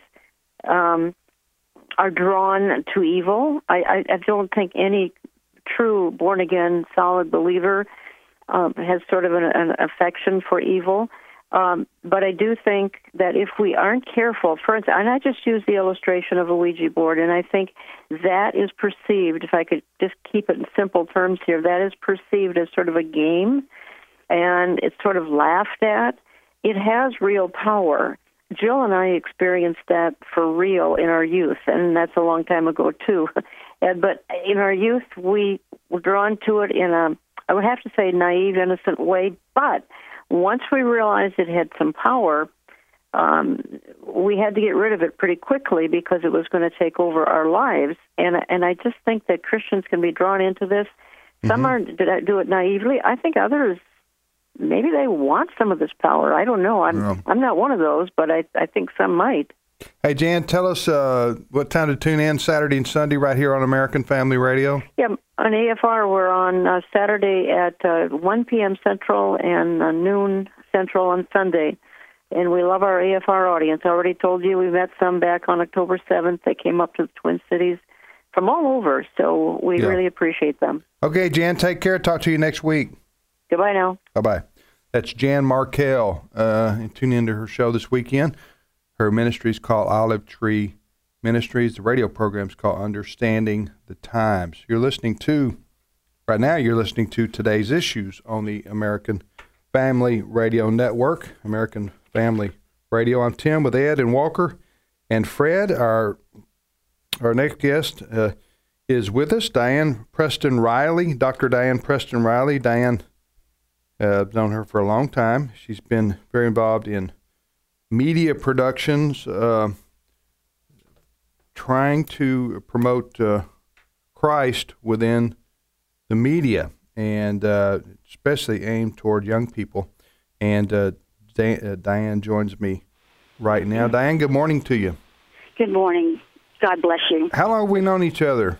um, are drawn to evil. I, I, I don't think any true born-again, solid believer um, has sort of an, an affection for evil. Um, but I do think that if we aren't careful, for instance, and I just use the illustration of a Ouija board, and I think that is perceived, if I could just keep it in simple terms here, that is perceived as sort of a game, and it's sort of laughed at. It has real power. Jill and I experienced that for real in our youth, and that's a long time ago, too. and, but in our youth, we were drawn to it in a, I would have to say, naive, innocent way, but once we realized it had some power, um, we had to get rid of it pretty quickly because it was going to take over our lives. And and I just think that Christians can be drawn into this. Some mm-hmm. are do it naively. I think others, maybe they want some of this power. I don't know. I'm yeah. I'm not one of those, but I I think some might. Hey, Jan, tell us uh, what time to tune in Saturday and Sunday right here on American Family Radio. Yeah, on A F R, we're on uh, Saturday at uh, one p.m. Central and uh, noon Central on Sunday. And we love our A F R audience. I already told you we met some back on October seventh. They came up to the Twin Cities from all over, so we Yeah. really appreciate them. Okay, Jan, take care. Talk to you next week. Goodbye now. Bye-bye. That's Jan Markell. Uh, and tune into her show this weekend. Her ministry is called Olive Tree Ministries. The radio program is called Understanding the Times. You're listening to, right now, you're listening to Today's Issues on the American Family Radio Network. American Family Radio. I'm Tim with Ed and Walker and Fred. Our our next guest uh, is with us, Diane Preston Riley, Doctor Diane Preston Riley. Diane, uh, I've known her for a long time. She's been very involved in media productions, uh, trying to promote uh, Christ within the media, and uh, especially aimed toward young people. And uh, Di- uh, Diane joins me right now. Diane, good morning to you. Good morning. God bless you. How long have we known each other?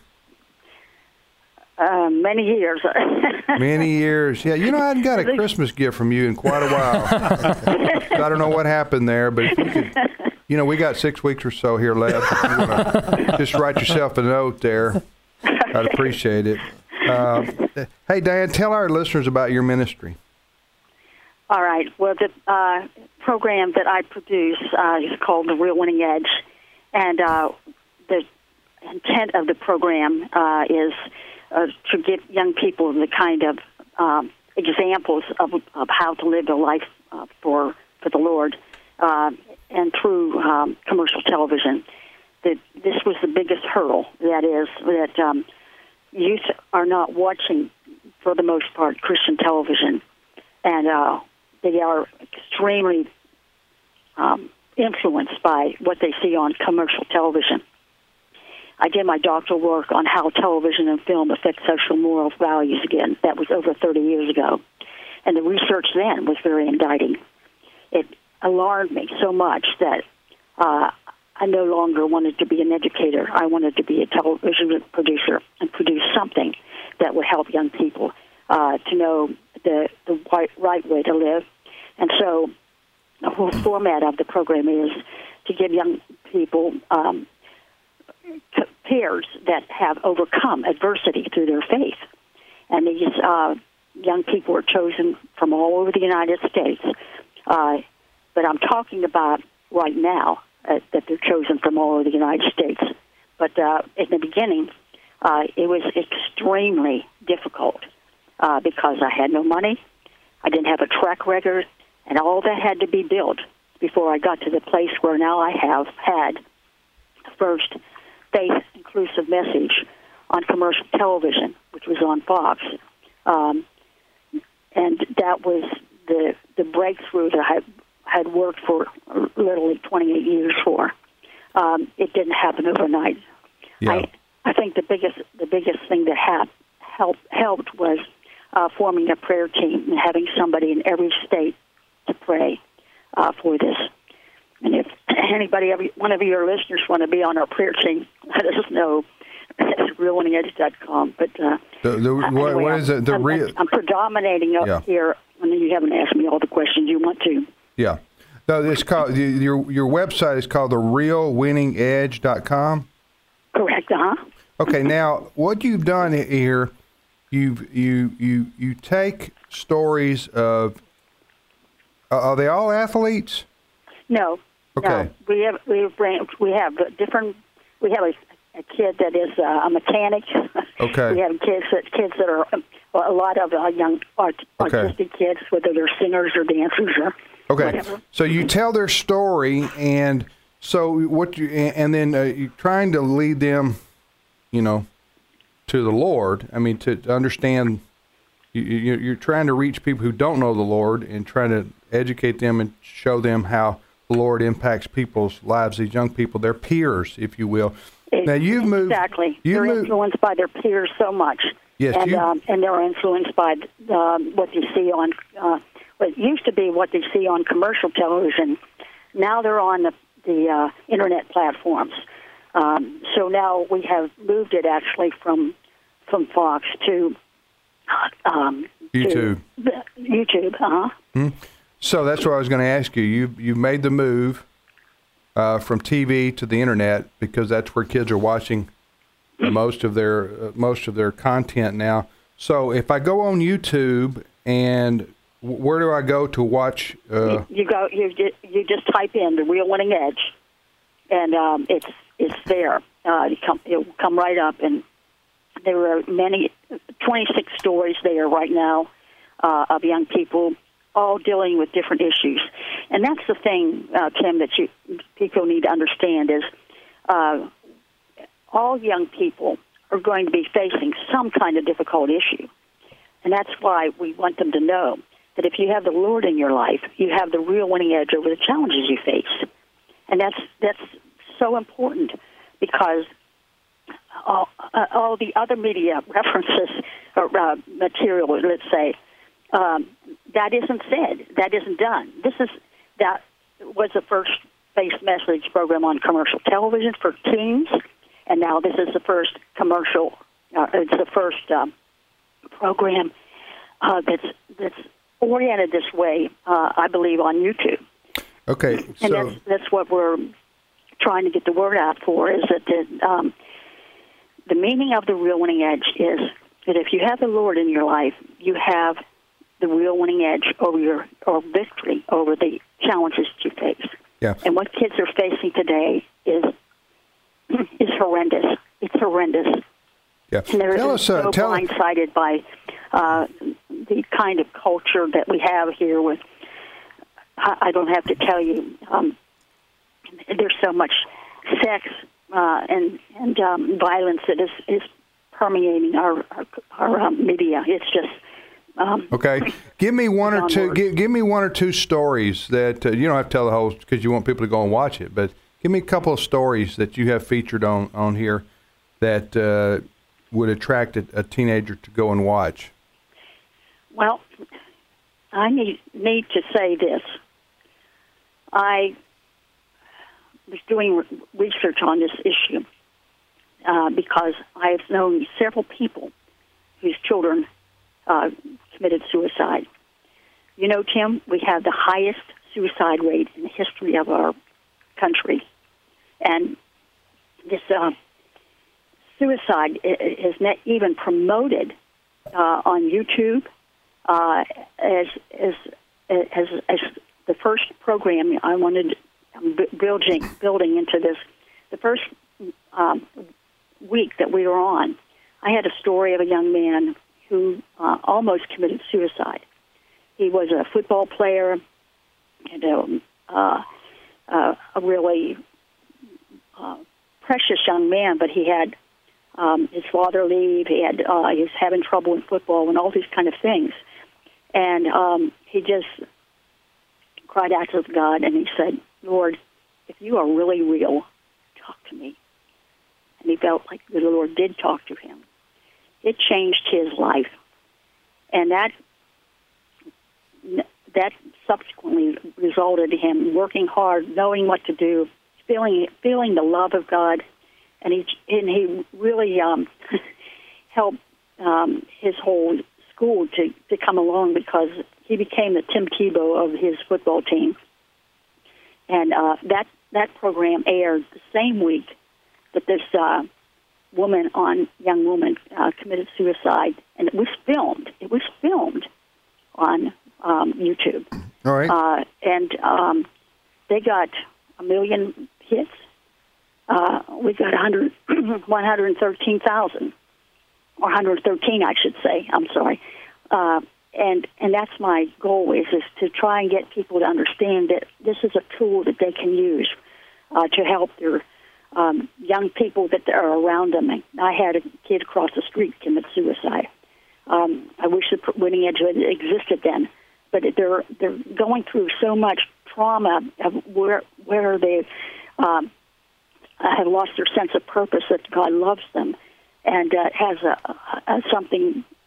Uh, many years. Many years. Yeah, you know, I hadn't got a Christmas gift from you in quite a while. I don't know what happened there, but if you could, you know, we got six weeks or so here left. If you want to just write yourself a note there, I'd appreciate it. Uh, hey, Diane, tell our listeners about your ministry. All right. Well, the uh, program that I produce uh, is called The Real Winning Edge, and uh, the intent of the program uh, is uh, to give young people the kind of um, examples of, of how to live their life uh, for for the Lord, uh, and through um, commercial television. The, this was the biggest hurdle. That is that um, youth are not watching, for the most part, Christian television, and uh, they are extremely um, influenced by what they see on commercial television. I did my doctoral work on how television and film affect social moral values again. That was over thirty years ago. And the research then was very indicting. It alarmed me so much that uh, I no longer wanted to be an educator. I wanted to be a television producer and produce something that would help young people uh, to know the, the right, right way to live. And so the whole format of the program is to give young people um, peers that have overcome adversity through their faith. And these uh, young people are chosen from all over the United States. Uh, but I'm talking about right now uh, that they're chosen from all over the United States. But uh, in the beginning, uh, it was extremely difficult uh, because I had no money, I didn't have a track record, and all that had to be built before I got to the place where now I have had first faith-inclusive message on commercial television, which was on Fox. Um, and that was the the breakthrough that I had worked for literally twenty-eight years for. Um, it didn't happen overnight. Yeah. I I think the biggest the biggest thing that ha- helped helped was uh, forming a prayer team and having somebody in every state to pray uh, for this. And if anybody, every one of your listeners, want to be on our prayer team, let us know. It's real winning edge dot com. But uh, The, the, what, anyway, what is it? The I'm, real. I'm predominating up Yeah. here, and you haven't asked me all the questions you want to. Yeah. No, it's called your your website is called the real winning edge dot com. Correct, uh huh. Okay, now what you've done here, you've you you you take stories of. Uh, are they all athletes? No. Okay. No. We have we have bring, we have different. We have a, a kid that is uh, a mechanic. Okay. We have kids that kids that are a lot of uh, young art, Okay. artistic kids, whether they're singers or dancers or Okay. whatever. So you tell their story, and so what you and then uh, you're trying to lead them, you know, to the Lord. I mean, to, to understand. You, you, you're trying to reach people who don't know the Lord and trying to educate them and show them how the Lord impacts people's lives. These young people, their peers, if you will. Now you've moved Exactly. You've They're moved, influenced by their peers so much. Yes, and you- um, and they're influenced by um, what they see on uh, what used to be what they see on commercial television. Now they're on the, the uh, internet platforms. Um, so now we have moved it actually from from Fox to um, YouTube. To YouTube, uh-huh. Hmm. So that's what I was going to ask you. You you made the move uh, from T V to the internet because that's where kids are watching most of their uh, most of their content now. So if I go on YouTube, and where do I go to watch? Uh, you, you go. You just, you just type in the Real Winning Edge, and um, it's it's there. Uh, it come, it'll come right up, and there are many, twenty-six stories there right now uh, of young people, all dealing with different issues. And that's the thing, uh, Tim, that you people need to understand is uh, all young people are going to be facing some kind of difficult issue. And that's why we want them to know that if you have the Lord in your life, you have the real winning edge over the challenges you face. And that's that's so important because all, uh, all the other media references or uh, material, let's say, um, that isn't said, that isn't done. This is that was the first faith message program on commercial television for teens, and now this is the first commercial. Uh, it's the first um, program uh, that's that's oriented this way. Uh, I believe on YouTube. Okay, and so that's that's what we're trying to get the word out for. Is that the um, the meaning of the real winning edge is that if you have the Lord in your life, you have the real winning edge over your or victory over the challenges that you face. Yeah. And what kids are facing today is is horrendous. It's horrendous. Yeah. And they're Tell us, uh, so tell- blindsided by uh, the kind of culture that we have here with, I, I don't have to tell you, um, there's so much sex uh, and and um, violence that is, is permeating our, our, our um, media. It's just... Um, Okay, give me one or two. Give, give me one or two stories that uh, you don't have to tell the whole because you want people to go and watch it. But give me a couple of stories that you have featured on on here that uh, would attract a, a teenager to go and watch. Well, I need need to say this. I was doing re- research on this issue uh, because I have known several people whose children Uh, committed suicide. You know, Tim, we have the highest suicide rate in the history of our country. And this uh, suicide is not even promoted uh, on YouTube uh, as, as as as the first program I wanted building building into this. The first um, week that we were on, I had a story of a young man who uh, almost committed suicide. He was a football player and a, uh, uh, a really uh, precious young man, but he had um, his father leave. He had uh, he was having trouble in football and all these kind of things. And um, he just cried out to God, and he said, Lord, if you are really real, talk to me. And he felt like the Lord did talk to him. It changed his life, and that that subsequently resulted in him working hard, knowing what to do, feeling feeling the love of God, and he and he really um, helped um, his whole school to, to come along because he became the Tim Tebow of his football team, and uh, that that program aired the same week that this. Uh, woman on young woman uh, committed suicide, and it was filmed. It was filmed on um, YouTube. All right. Uh, and um, they got a million hits. Uh, we got one hundred, one hundred thirteen thousand, or one hundred thirteen, I should say. I'm sorry. Uh, and and that's my goal is is to try and get people to understand that this is a tool that they can use uh, to help their Um, young people that are around them. I had a kid across the street commit suicide. Um, I wish the winning edge had existed then, but they're they're going through so much trauma of where where they um, have lost their sense of purpose that God loves them and uh, has a, a, something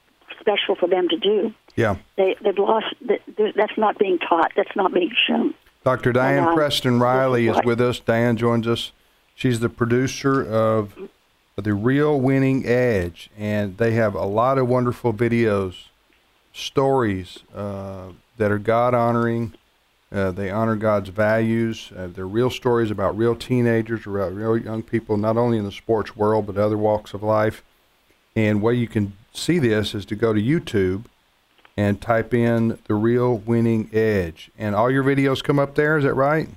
special for them to do. Yeah, they they've lost. That's not being taught. That's not being shown. Doctor Diane And, uh, Preston Riley is what- with us. Diane joins us. She's the producer of The Real Winning Edge, and they have a lot of wonderful videos, stories uh, that are God-honoring. Uh, they honor God's values. Uh, they're real stories about real teenagers, about real young people, not only in the sports world, but other walks of life. And where you can see this is to go to YouTube and type in The Real Winning Edge. And all your videos come up there, is that right?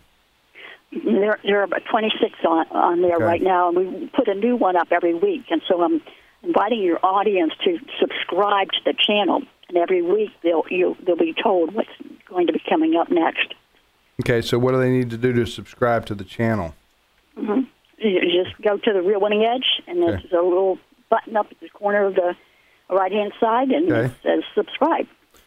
There, there are about twenty-six on, on there Okay. right now, and we put a new one up every week. And so I'm inviting your audience to subscribe to the channel, and every week they'll you'll, they'll be told what's going to be coming up next. Okay, so what do they need to do to subscribe to the channel? Mm-hmm. You just go to the Real Winning Edge, and there's Okay. a little button up at the corner of the right-hand side, and Okay. it says subscribe.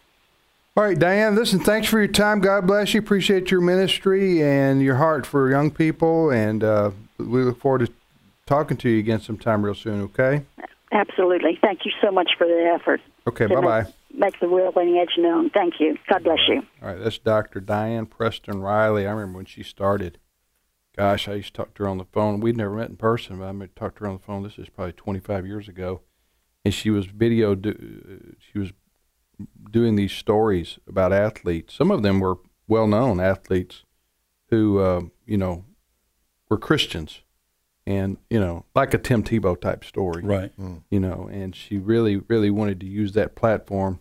All right, Diane, listen, thanks for your time. God bless you. Appreciate your ministry and your heart for young people, and uh, we look forward to talking to you again sometime real soon, okay? Absolutely. Thank you so much for the effort. Okay, to bye-bye. Make, make the Real Winning Edge known. Thank you. God bless you. All right, that's Doctor Diane Preston Riley. I remember when she started. Gosh, I used to talk to her on the phone. We'd never met in person, but I talked to her on the phone. This is probably twenty-five years ago. And she was video, do, she was doing these stories about athletes. Some of them were well-known athletes who, uh, you know, were Christians. And, you know, like a Tim Tebow type story. Right. Mm. You know, and she really, really wanted to use that platform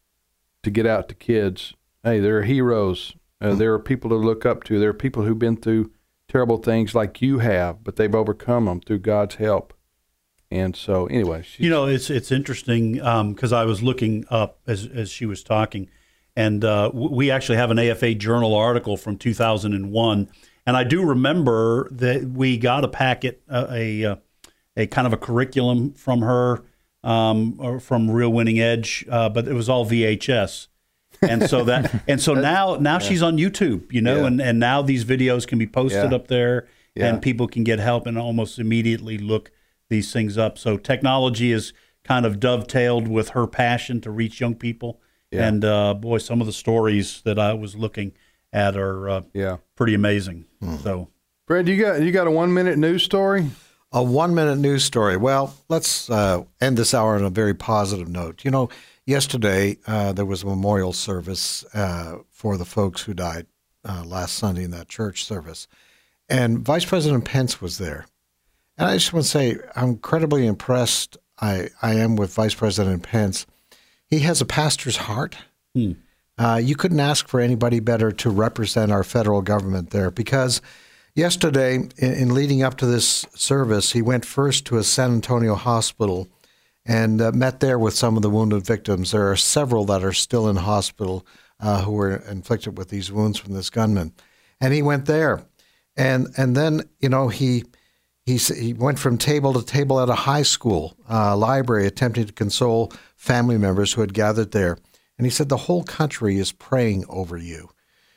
to get out to kids. Hey, there are heroes. Uh, mm. There are people to look up to. There are people who've been through terrible things like you have, but they've overcome them through God's help. And so, anyway, she's, you know, it's it's interesting because um, I was looking up as as she was talking, and uh, w- we actually have an A F A Journal article from two thousand one, and I do remember that we got a packet, uh, a uh, a kind of a curriculum from her, um, or from Real Winning Edge, uh, but it was all V H S. And so that, and so now, now yeah. she's on YouTube, you know, yeah. and, and now these videos can be posted yeah. up there, yeah. and people can get help and almost immediately look these things up. So technology is kind of dovetailed with her passion to reach young people. Yeah. And uh, boy, some of the stories that I was looking at are uh, yeah. pretty amazing. Hmm. So, Fred, you got you got a one minute news story? A one minute news story. Well, let's uh, end this hour on a very positive note. You know, yesterday uh, there was a memorial service uh, for the folks who died uh, last Sunday in that church service, and Vice President Pence was there. And I just want to say, I'm incredibly impressed. I, I am with Vice President Pence. He has a pastor's heart. Hmm. Uh, you couldn't ask for anybody better to represent our federal government there, because yesterday, in, in leading up to this service, he went first to a San Antonio hospital and uh, met there with some of the wounded victims. There are several that are still in hospital uh, who were inflicted with these wounds from this gunman. And he went there. And and then, you know, he... He, he went from table to table at a high school uh, library, attempting to console family members who had gathered there. And he said, the whole country is praying over you.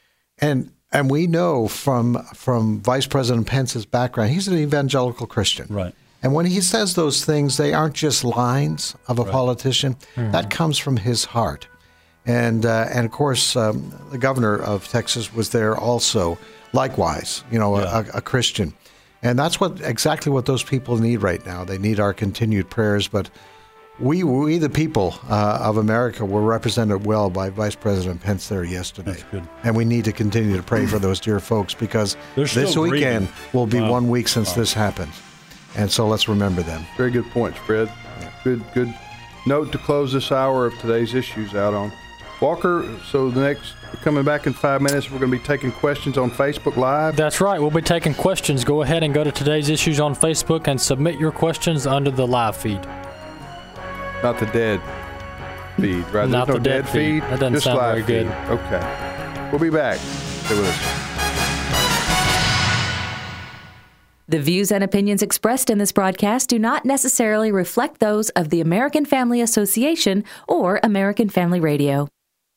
And and we know from from Vice President Pence's background, he's an evangelical Christian. Right. And when he says those things, they aren't just lines of a right. politician. Mm-hmm. That comes from his heart. And, uh, and of course, um, the governor of Texas was there also, likewise, you know, yeah. a, a Christian. And that's what exactly what those people need right now. They need our continued prayers. But we, we the people uh, of America, were represented well by Vice President Pence there yesterday. That's good. And we need to continue to pray for those dear folks, because They're this weekend grieving. will be wow. one week since wow. this happened. And so let's remember them. Very good points, Fred. Yeah. Good, good note to close this hour of today's issues out on. Walker, so the next, coming back in five minutes, we're going to be taking questions on Facebook Live. That's right. We'll be taking questions. Go ahead and go to Today's Issues on Facebook and submit your questions under the live feed. Not the dead feed, right? Not There's no the dead, dead feed. feed. That doesn't Just sound live very feed. good. Okay. We'll be back. Stay with us. The views and opinions expressed in this broadcast do not necessarily reflect those of the American Family Association or American Family Radio.